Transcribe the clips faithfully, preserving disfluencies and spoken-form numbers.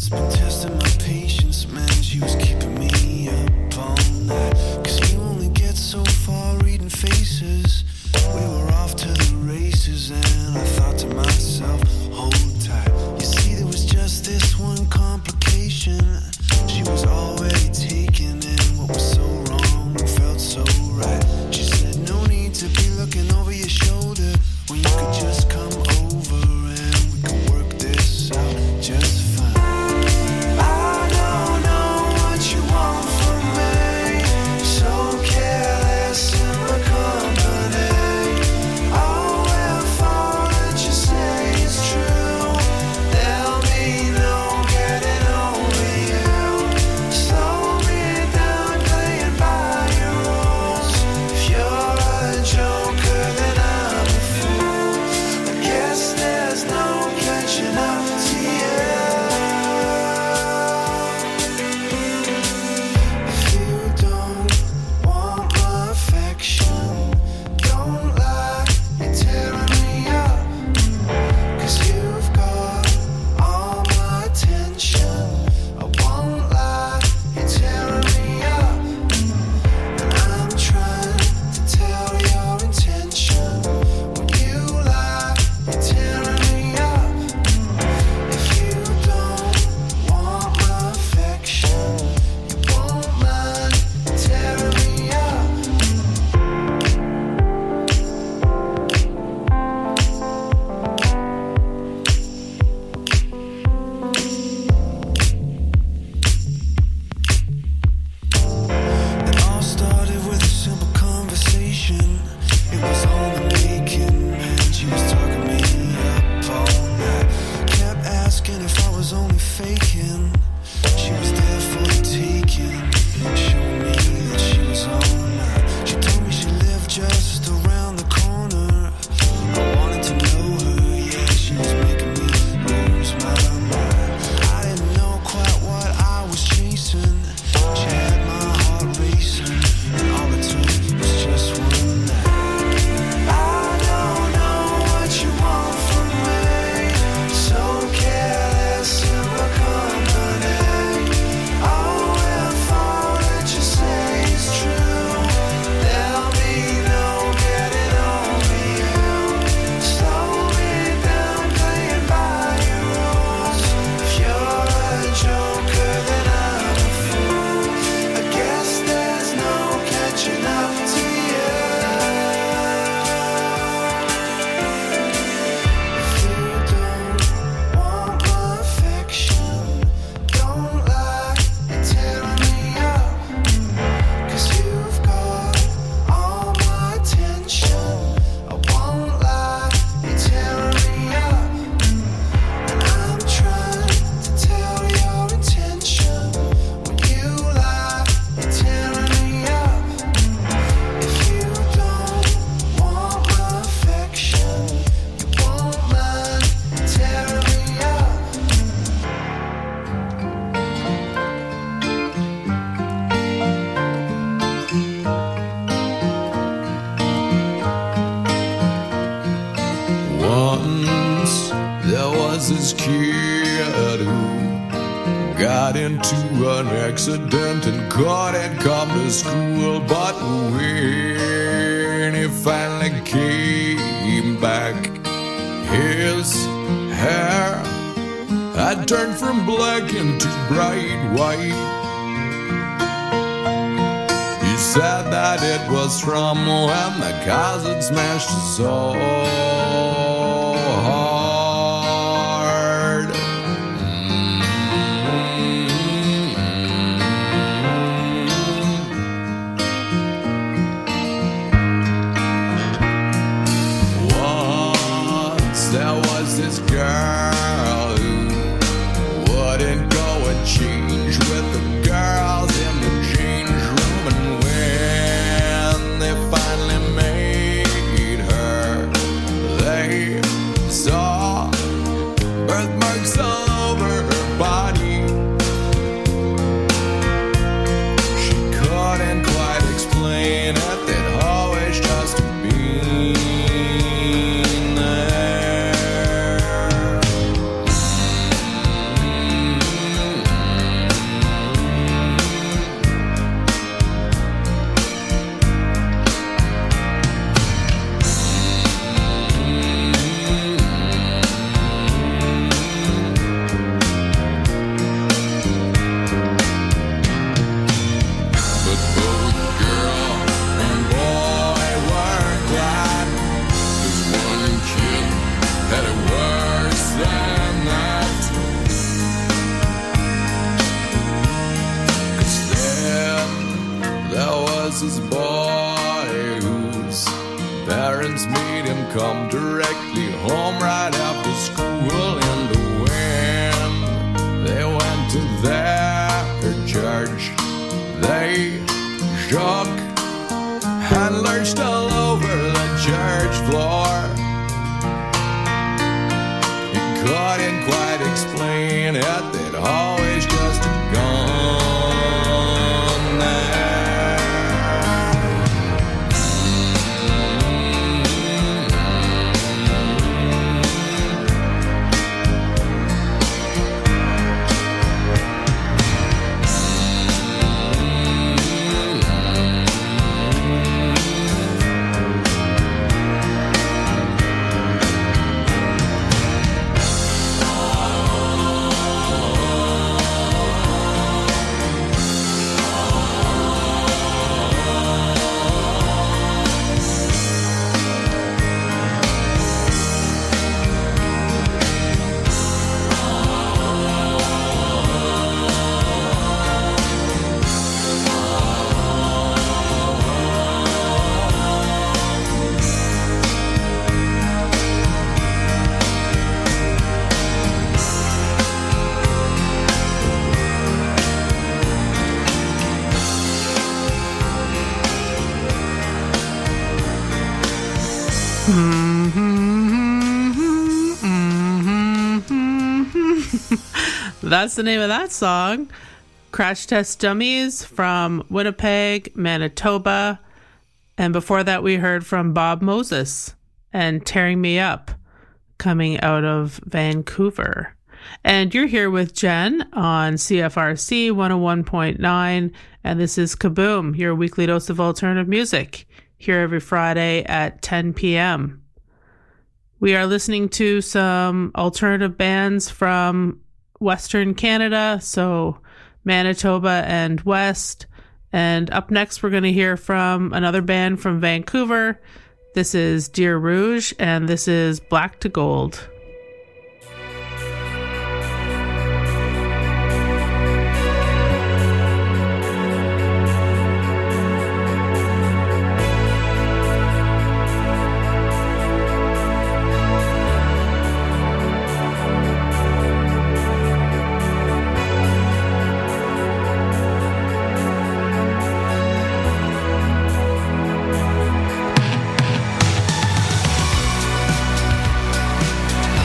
this kid who got into an accident and couldn't come to school. But when he finally came back, his hair had turned from black into bright white. He said that it was from when the cars had smashed his soul hard. Once there was this girl who wouldn't go and change with the girls in the change room, and when they finally made her, they saw birthmarks all over her body. She couldn't quite explain it, they'd always just been there. times made him come directly home right after school in the wind. They went to their church. They shook and lurched all over the church floor. He couldn't quite explain it, they'd always just gone there. That's the name of that song. Crash Test Dummies from Winnipeg, Manitoba. And before that, we heard from Bob Moses and Tearing Me Up, coming out of Vancouver. And you're here with Jen on C F R C one oh one point nine. And this is Kaboom, your weekly dose of alternative music, here every Friday at ten p.m. We are listening to some alternative bands from Western Canada, so Manitoba and West. And up next, we're going to hear from another band from Vancouver. This is Deer Rouge, and this is Black to Gold. Black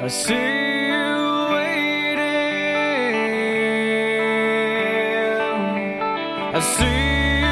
I see you waiting. I see.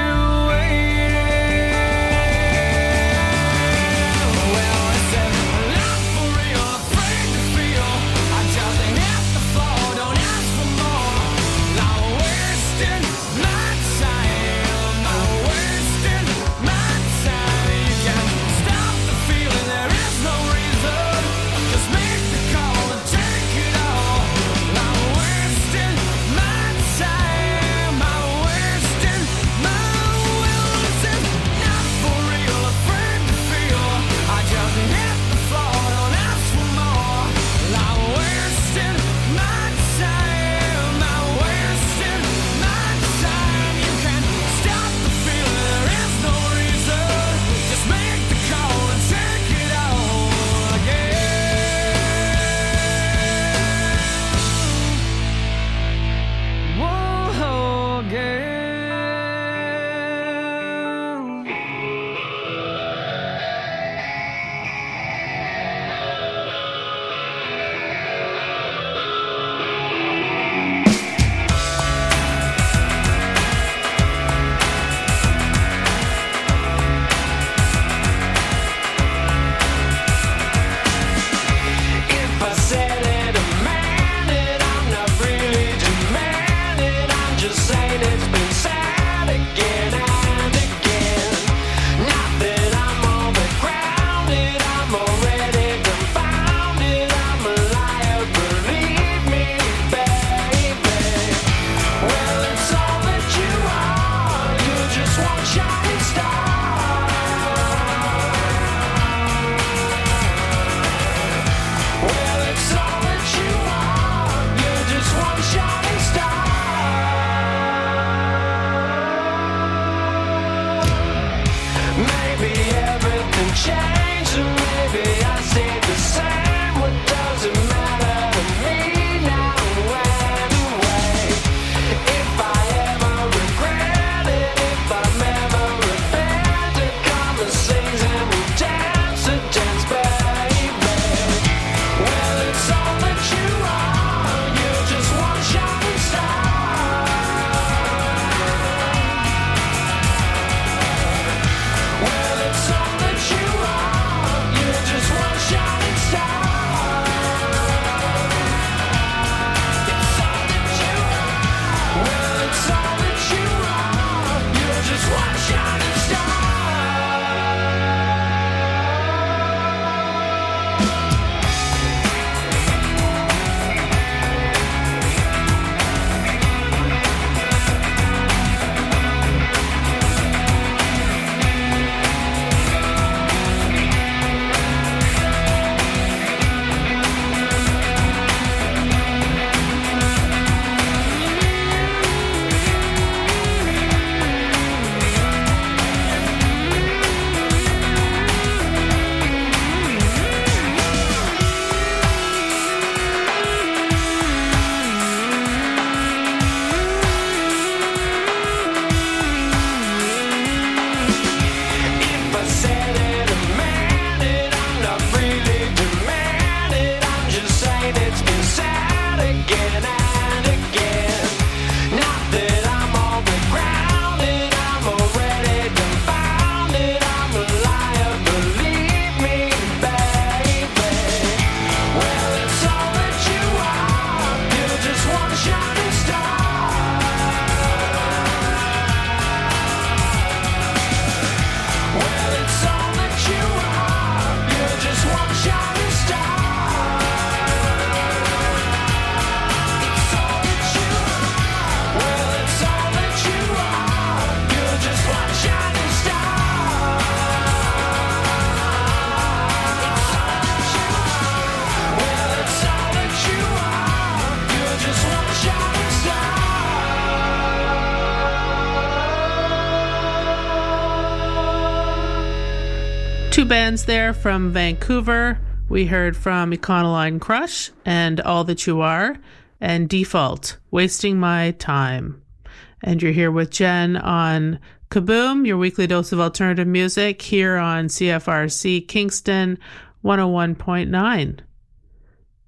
Two bands there from Vancouver. We heard from Econoline Crush and All That You Are, and Default, Wasting My Time. And you're here with Jen on Kaboom, your weekly dose of alternative music here on C F R C Kingston one oh one point nine.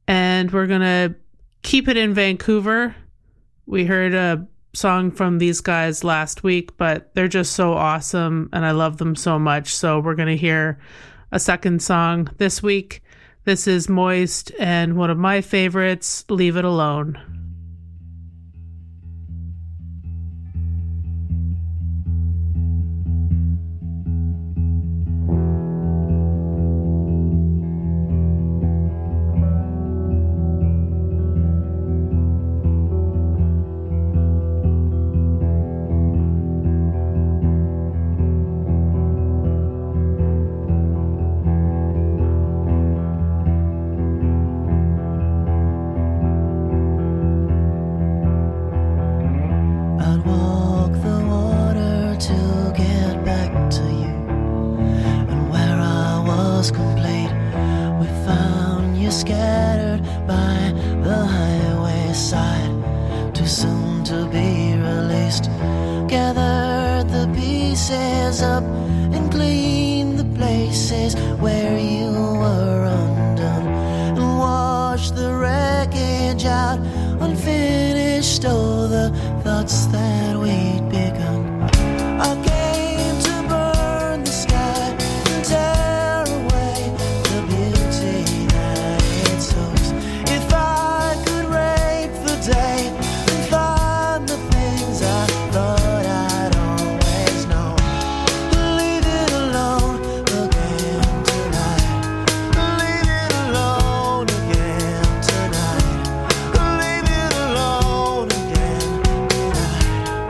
And we're going to keep it in Vancouver. We heard a song from these guys last week, but they're just so awesome and I love them so much. So we're going to hear a second song this week. This is Moist and one of my favorites, Leave It Alone. Leave it alone again tonight.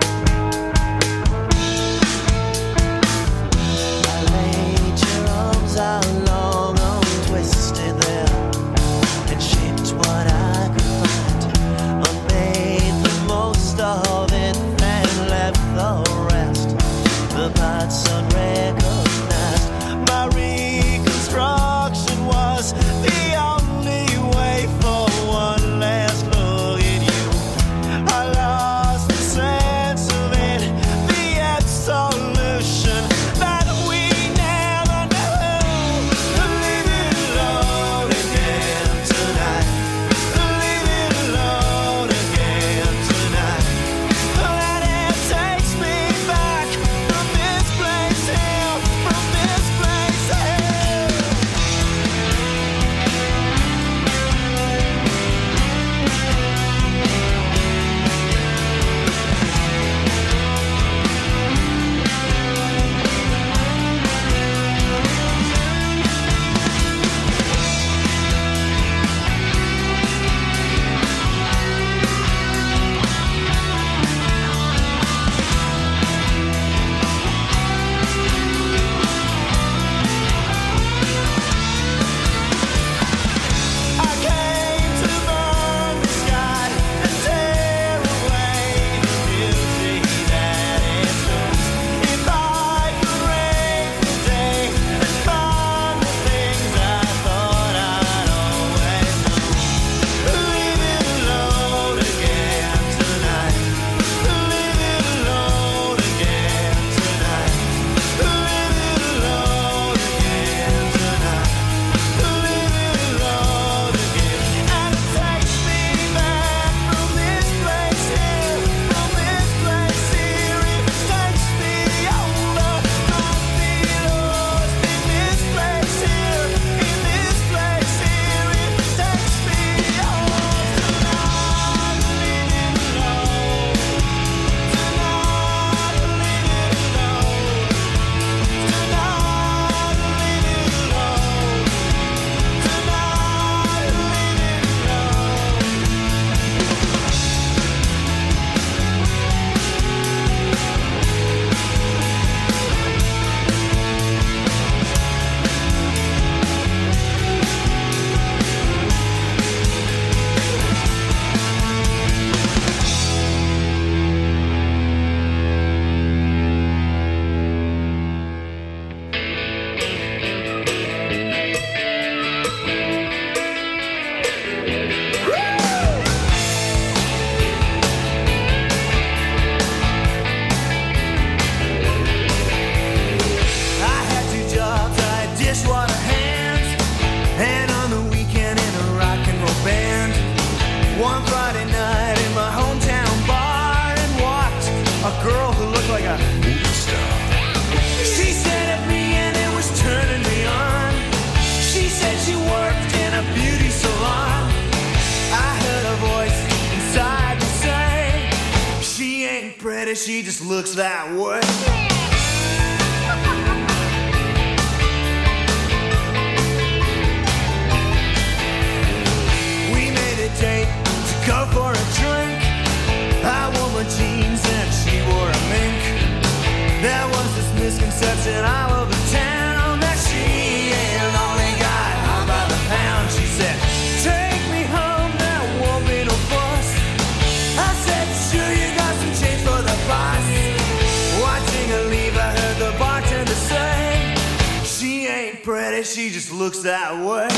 pretty, she just looks that way. We made a date to go for a drink. I wore my jeans and she wore a mink. There was this misconception all over town that she ain't only got high by the pound. She said, take me home, there won't be no fuss. I said, sure, you got some change for the bus. Watching her leave, I heard the bartender say, she ain't pretty, she just looks that way.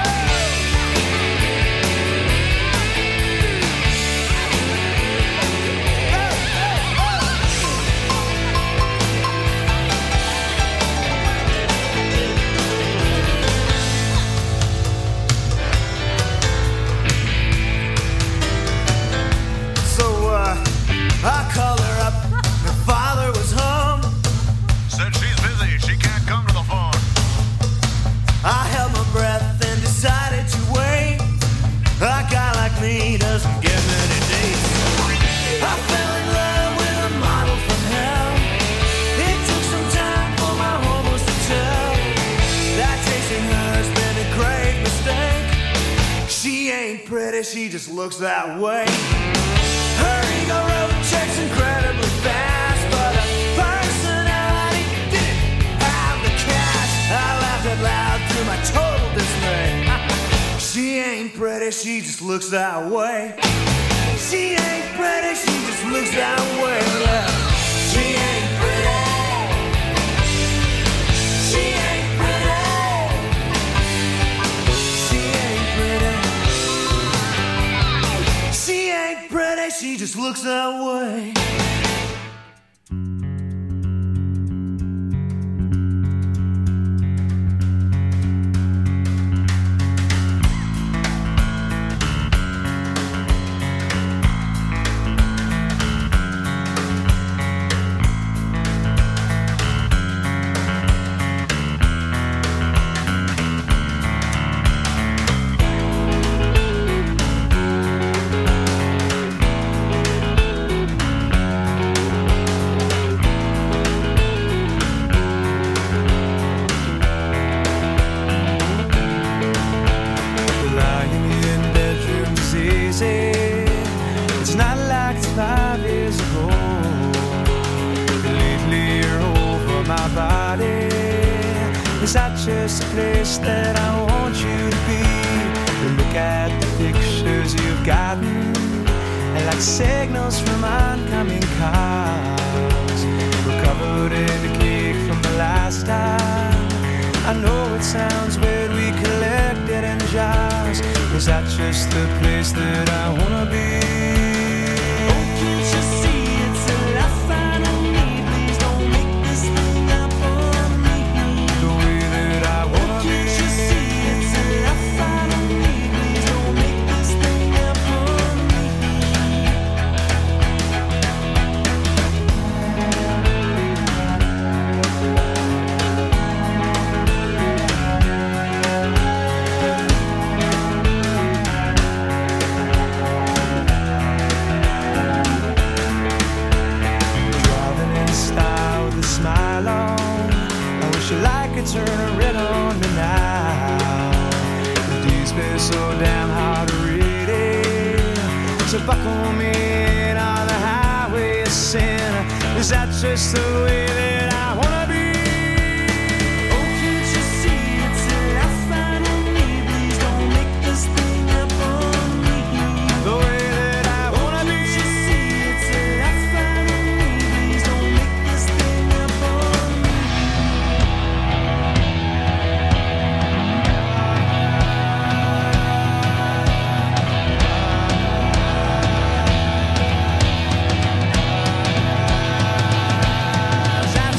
I called her up, her father was home. Said she's busy, she can't come to the phone. I held my breath and decided to wait. A guy like me doesn't get many dates. I fell in love with a model from hell. It took some time for my hormones to tell that chasing her's been a great mistake. She ain't pretty, she just looks that way. Her ego road checks incredibly fast, but her personality didn't have the cash. I laughed out loud through my total dismay. She ain't pretty, she just looks that way. She ain't pretty, she just looks that way. She ain't pretty. She ain't pretty. She ain't pretty. She ain't pretty, she just looks that way. Is that just a place that I want you to be? Look at the pictures you've gotten, and like signals from oncoming cars. We're covered in the cake from the last time. I know it sounds weird, we collect it in jars. Is that just the place that I wanna be? Oh, can't you see it's a life I don't need? Please don't make this thing up on me. The way that I wanna be. Can't you see it's a life I don't need? Please don't make this thing up on me. Driving in style with a smile on. I wish you like it, turn a red on me now. The day's been so damn hard to read it. So buckle me in on the highway of sin. Is that just the way that I wanna be? Oh, can't you see it's a life I don't need? Please don't make this thing up on me. The way that I wanna be. Can't you see it's a life I don't need? Please don't make this thing up on me. Is that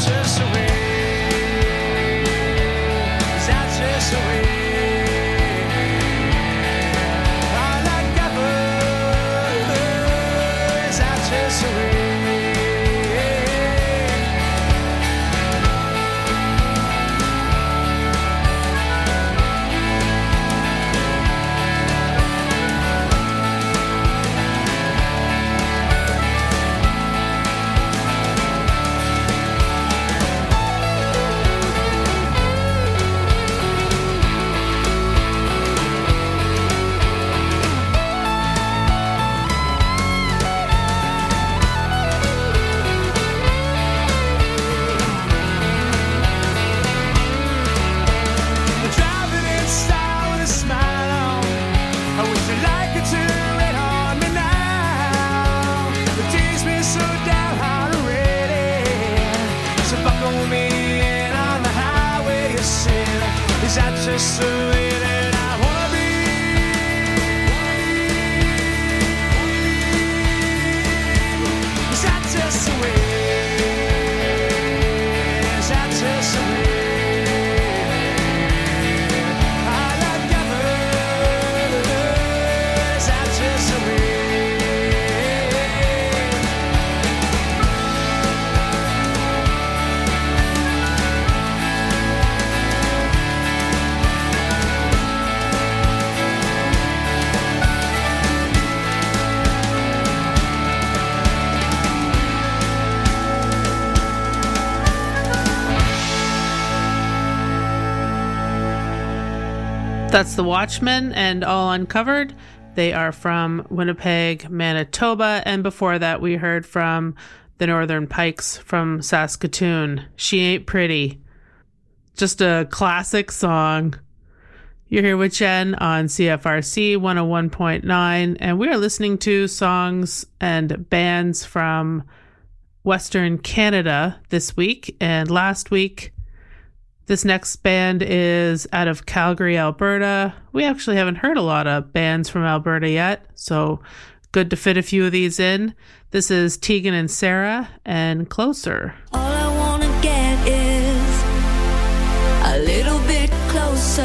That's The Watchmen and All Uncovered. They are from Winnipeg, Manitoba. And before that, we heard from the Northern Pikes from Saskatoon. She Ain't Pretty. Just a classic song. You're here with Jen on C F R C one oh one point nine. And we are listening to songs and bands from Western Canada this week. And last week, this next band is out of Calgary, Alberta. We actually haven't heard a lot of bands from Alberta yet, so good to fit a few of these in. This is Tegan and Sarah and Closer. All I want to get is a little bit closer.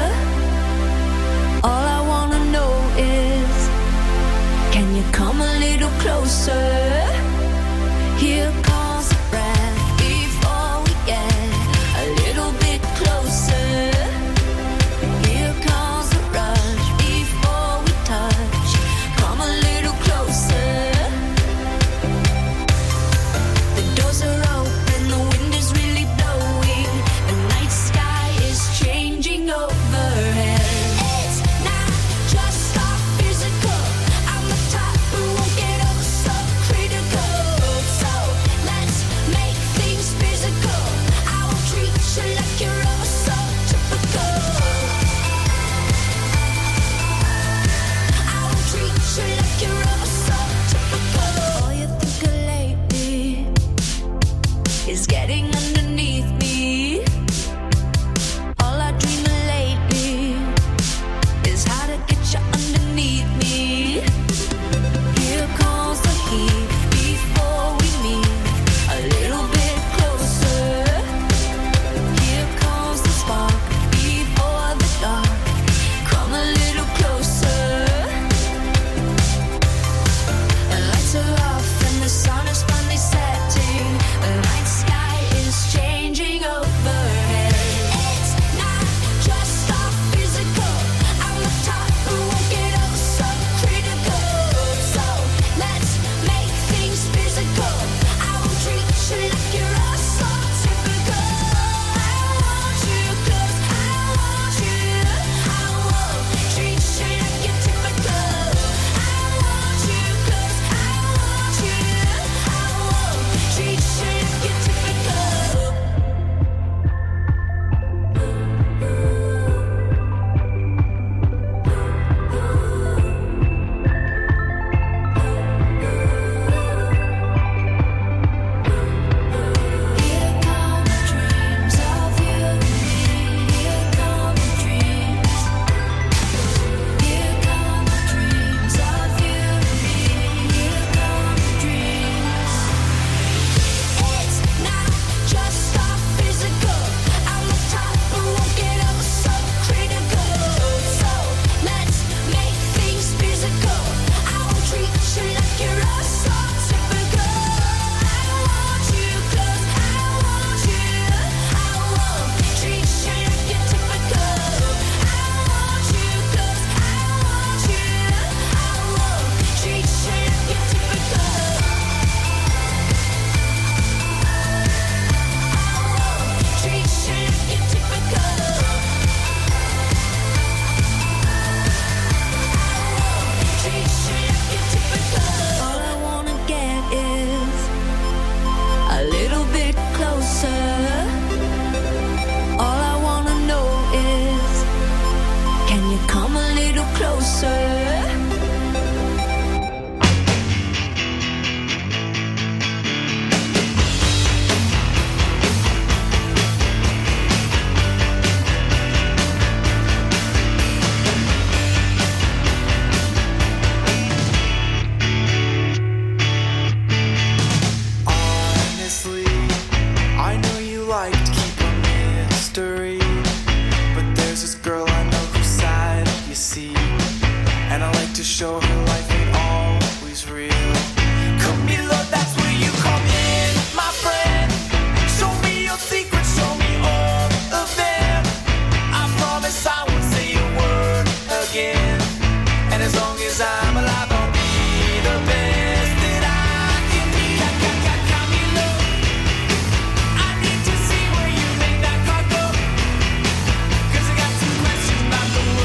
All I want to know is, can you come a little closer? Here comes the breath before we get a little bit closer. Here comes the rush before we touch. Come a little closer. The doors are open, the wind is really blowing. The night sky is changing overhead. It's not just our physical. I'm the type who won't get up so critical. So let's make things physical. I will treat you like you're oh so typical. I will treat you like you're oh so typical. All you think of lately is getting underneath me. All I dream of lately is how to get you underneath me. Here comes the heat before we meet a little bit closer. Here comes the spark before the dark. Come a little closer. The lights are off and the sun is finally setting. The night sky is changing overhead. It's not just our physical. I'm the type who won't get oh so critical. So let's make things physical. I will treat you like you're oh so typical. I want you close. I want you. I won't treat you like you're typical. I want you close. I want you. I won't treat you like you're typical. Here come the dreams of you and me. Here come the dreams. Here come the dreams of you and me. Here come the dreams. It's not just our physical. I'm the type who won't get oh so critical. So let's make things physical. I will treat you like you're oh so typical. I want you close. I want you. I won't treat you like you're typical. I want you close. I want you. I won't treat you like you're typical. Treat you like you're typical. Treat you like you're typical. All I wanna get is a little bit closer. All I wanna know is, can you come a little closer? Honestly, I know you like to keep a mystery, but there's this girl I know whose side you see, and I like to show her life ain't always real. Camilo, that's where you come in, my friend. Show me your secrets, show me all of them. I promise I won't say a word again, and as long as I'm alive, I'll be the best that I can be. Camilo, I need to see where you made that car go, 'cause I got some questions about the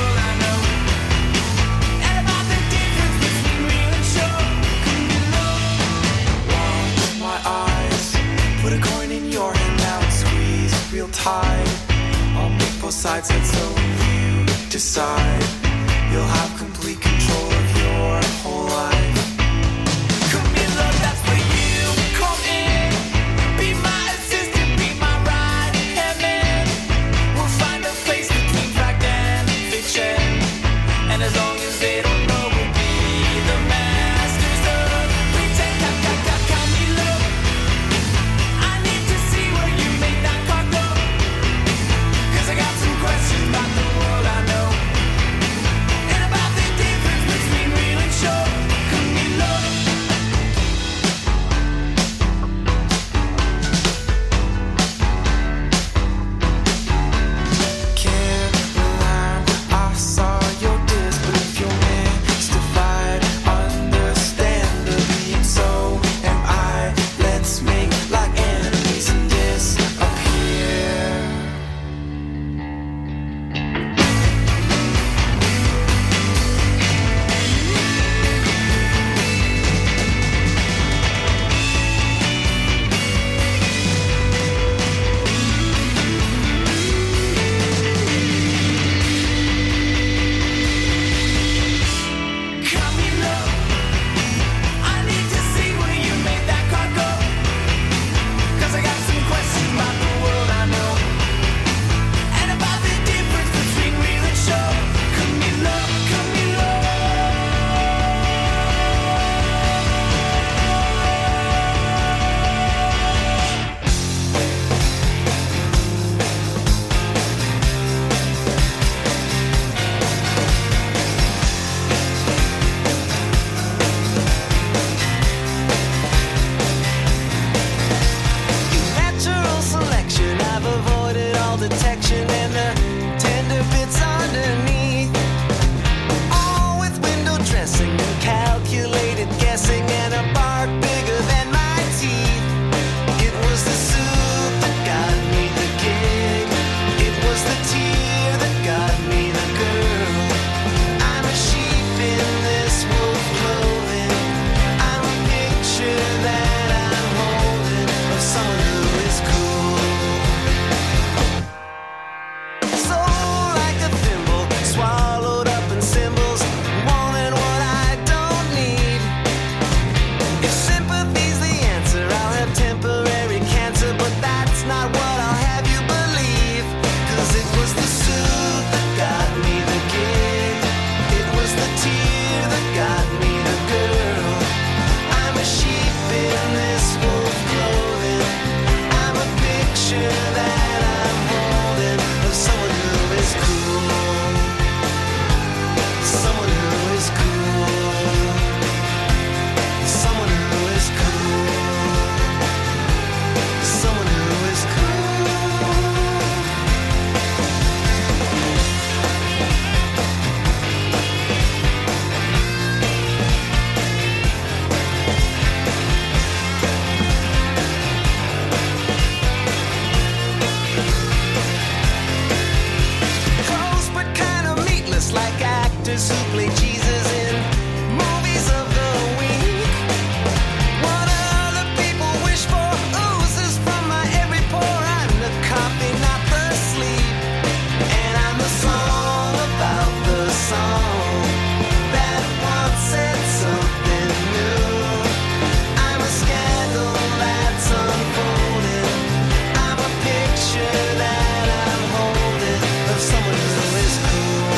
play Jesus in movies of the week. What other people wish for oozes from my every pore. I'm the coffee, not the sleep. And I'm the song about the song that once said something new. I'm a scandal that's unfolding. I'm a picture that I'm holding of someone who is cool.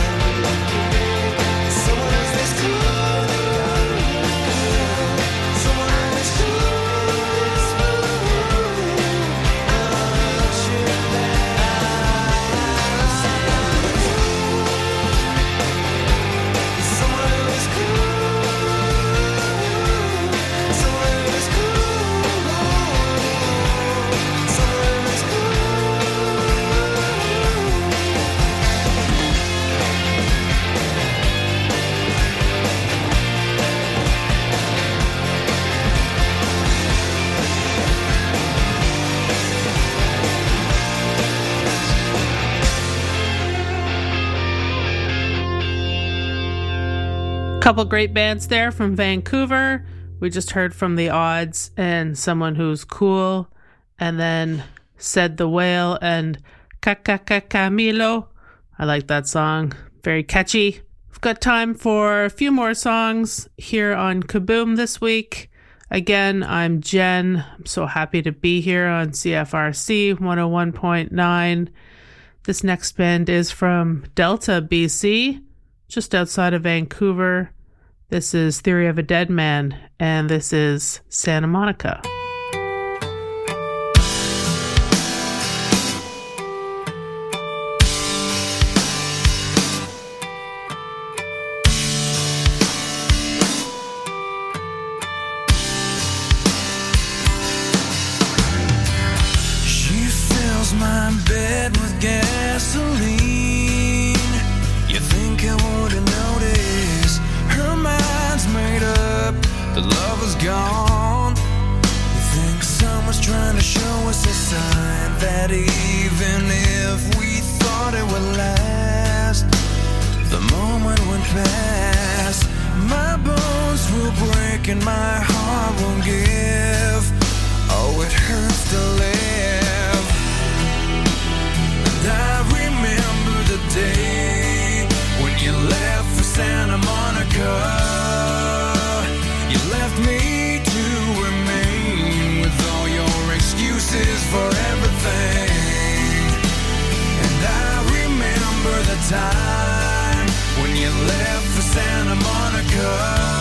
Someone who is cool. Someone who is cool. I'm a picture Someone who is cool. Someone who is cool. Someone who is cool. Couple great bands there from Vancouver. We just heard from The Odds and Someone Who's Cool, and then Said the Whale and Camilo. I like that song. Very catchy. We've got time for a few more songs here on Kaboom this week. Again, I'm Jen. I'm so happy to be here on C F R C one oh one point nine. This next band is from Delta, B C, just outside of Vancouver. This is Theory of a Dead Man, and this is Santa Monica. She fills my bed with gasoline. You think I wouldn't notice? Her mind's made up, the love is gone. You think someone's trying to show us a sign that even if we thought it would last, the moment went past. My bones will break and my heart won't give. Oh, it hurts to live. And I remember the day when you left for Santa Monica. You left me to remain with all your excuses for everything. And I remember the time when you left for Santa Monica.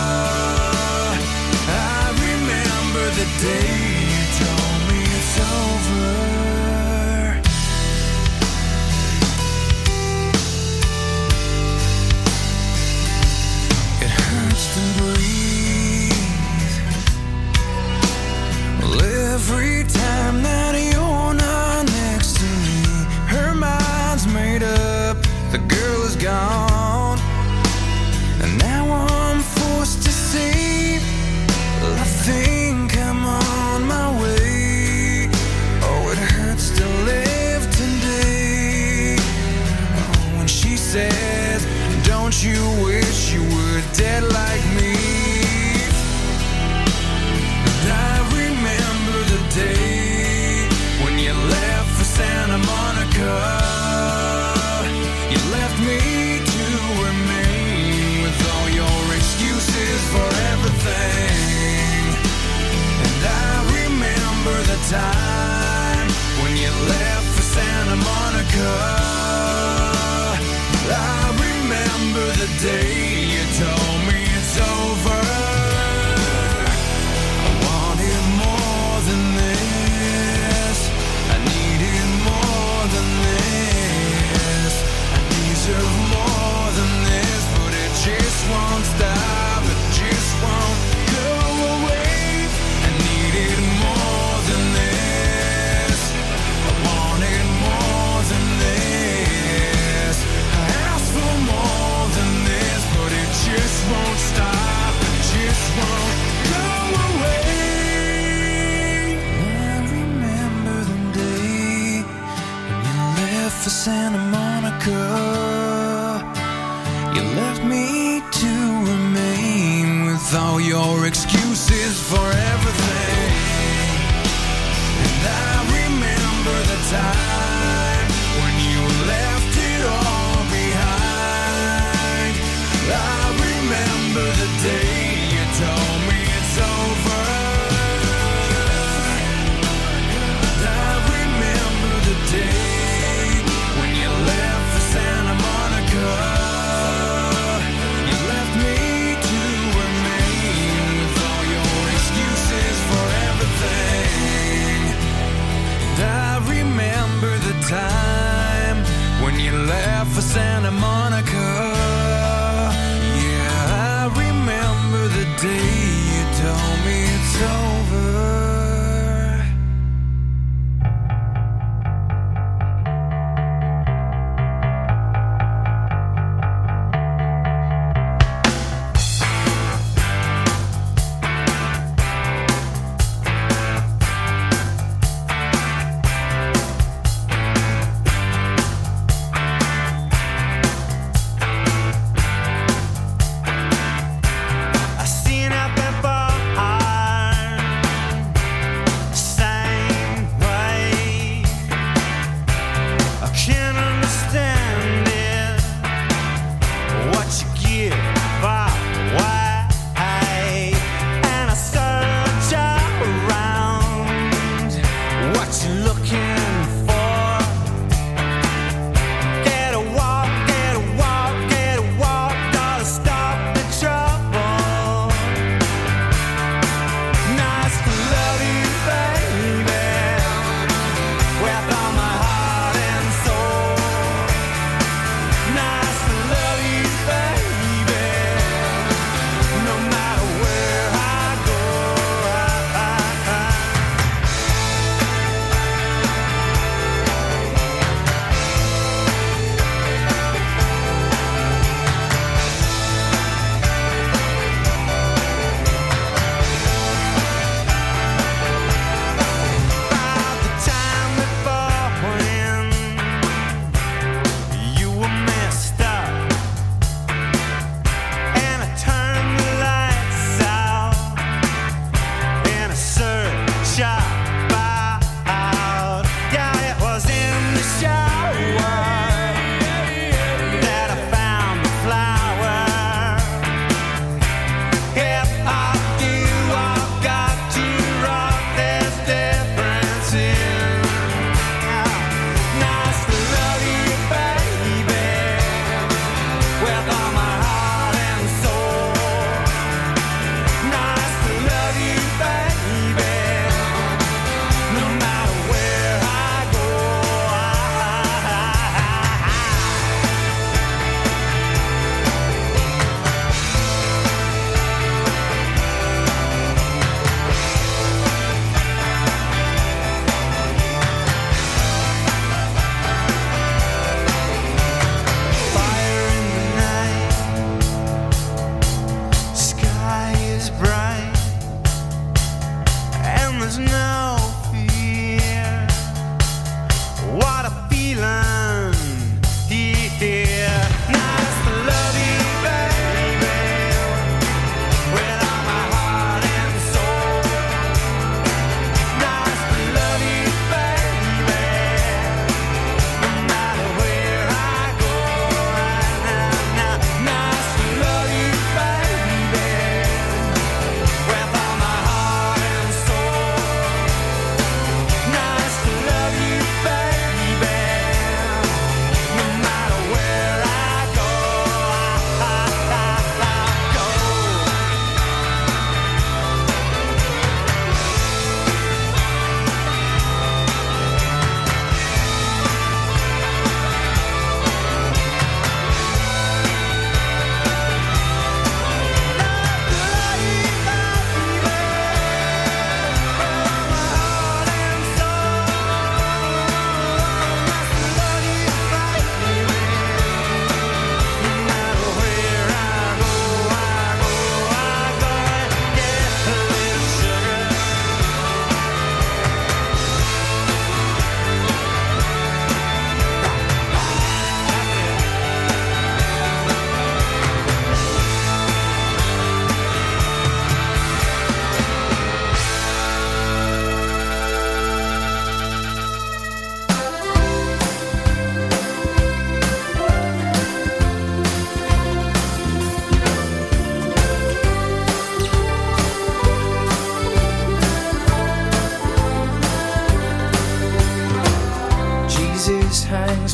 I remember the day you told me it's over. It hurts to breathe. Well, every time that you're not next to me, her mind's made up, the girl is gone. And now I'm forced to say, I think I'm on my way. Oh, it hurts to live today. Oh, when she says, don't you wish you were dead like me? And I remember the day when you left for Santa Monica. You left me to remain with all your excuses for everything. And I remember the time when you left for Santa Monica. I remember the day you told me it's over. I wanted more than this. I needed more than this. I deserve more than this, but it just won't stop. It just won't go away. I needed more than this. I wanted more than this. I asked for more than this, but it just excuses for everything. And I remember the time when you left it all behind. I remember the day you told me it's over. I remember the day when you left for Santa Monica. You left me to remain with all your excuses.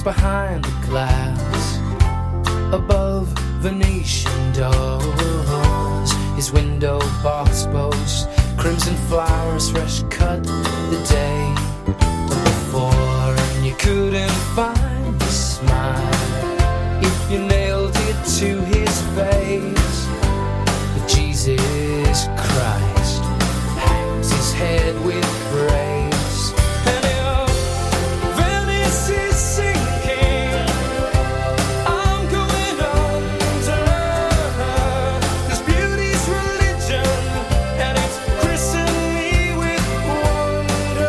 behind the glass, above Venetian doors. His window box boasts crimson flowers, fresh cut the day before. And you couldn't find the smile if you nailed it to his face. But Jesus Christ hangs his head with praise. And if Venice is sinking, I'm going under. This beauty's religion, and it's christened me with wonder.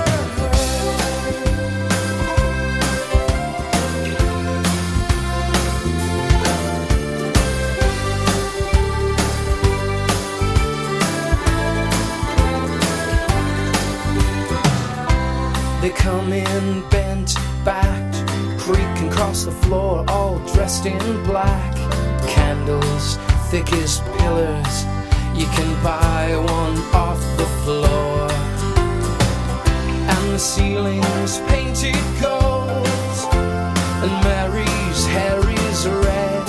They come in bent backed, creaking across the floor, all dressed in black. Candles thick as pillars, you can buy one off the floor. And the ceiling's painted gold, and Mary's hair is red.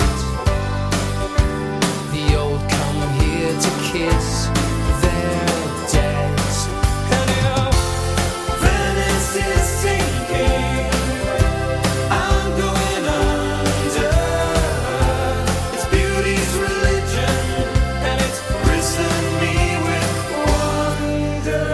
The old come here to kiss their dead. And if Venice is sinking, I'm going under. It's beauty's religion, and it's risen me with wonder.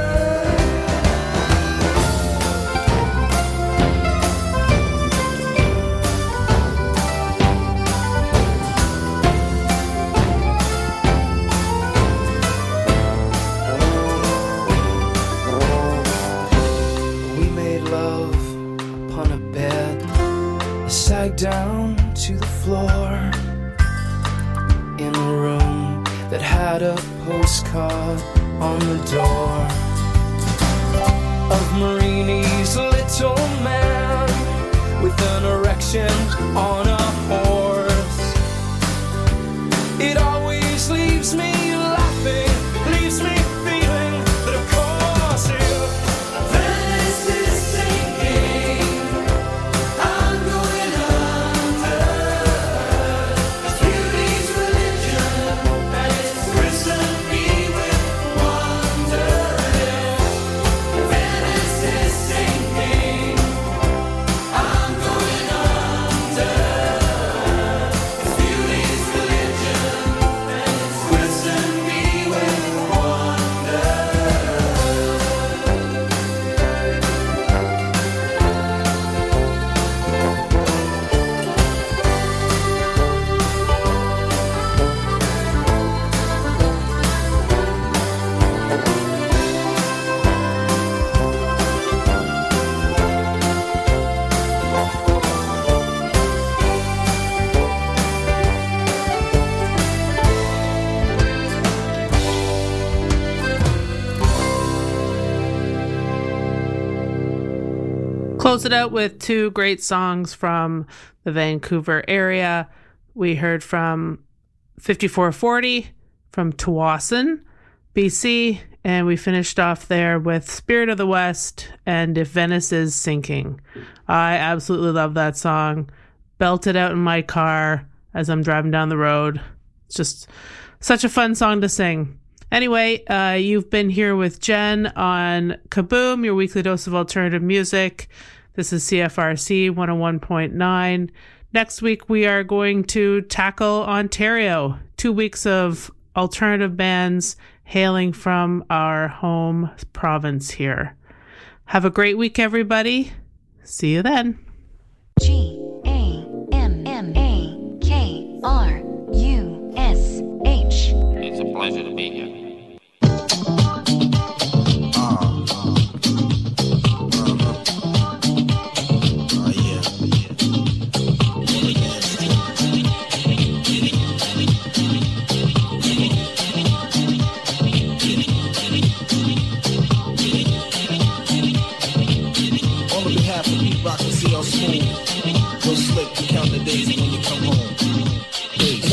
We made love upon a bed, sag down to the floor, in a room that had a postcard on the door of Marini's little man with an erection on a horse. It always leaves me laughing, leaves me feeling that of course if Venice is sinking, I'm going under. It's beauty's religion, and it's christened me with wonder. If Venice is sinking, I'm going under. It's beauty's religion, and it's christened me with wonder. Close it out with two great songs from the Vancouver area. We heard from fifty-four forty from Tawasin, B C, and we finished off there with Spirit of the West and If Venice is Sinking. I absolutely love that song. Belt it out in my car as I'm driving down the road. It's just such a fun song to sing. Anyway, uh, you've been here with Jen on Kaboom, your weekly dose of alternative music. This is C F R C one oh one point nine. Next week, we are going to tackle Ontario. Two weeks of alternative bands hailing from our home province here. Have a great week, everybody. See you then. G A M M A K R U S H. It's a pleasure to be here. On behalf of Pete Rock and C L Smooth,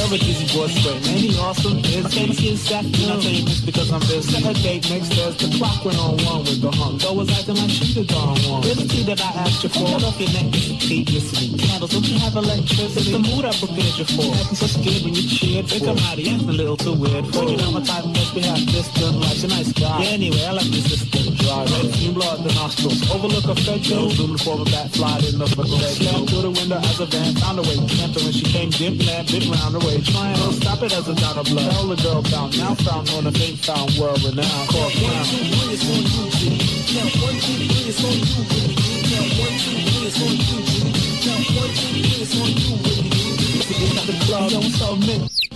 love a dizzy boy spray. Man, he awesome. Is can't see his sack. And I tell you this because I'm busy. Set a date next Thursday. The clock went on one with the hung. Though was acting like she was on one. Here's the tea that I asked you for. Cut off your neck, it's a tea, listening. Candles, don't you have electricity? It's the mood I prepared you for. Acting so scared when you cheered. Think I'm out, acting a little too weird. But you know my type must be half distant. Life's a nice guy. Yeah, anyway, I like this system. Dry, red, fume blow out the nostrils. Overlook a fed girl. Zooming for a bat, fly in the fucking red. Slammed through the window as a van. Found a way. Camped her when she came dim, lamb, bit round the way. Trying to stop it as a down of blood. Tell the girl found, now found on a fame found world renowned. Called Crown. The club, don't submit.